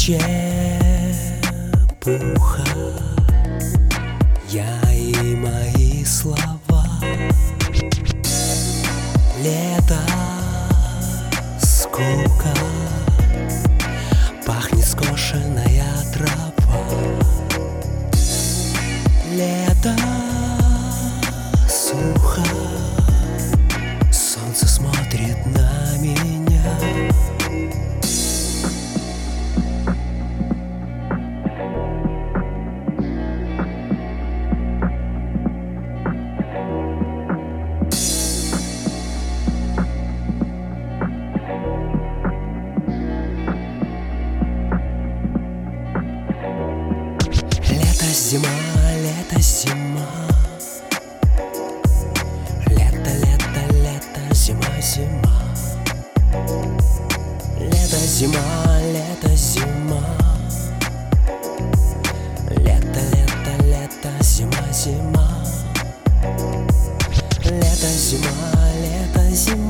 чепуха, я и мои слова. Лето, скука, пахнет скошенная трава. Лето, сухо, солнце смотрит на меня. Зима, лето, зима. Лето, лето, лето, зима, зима. Лето, зима, лето, зима. Лето, лето, лето, зима, зима. Лето, зима, лето, зима.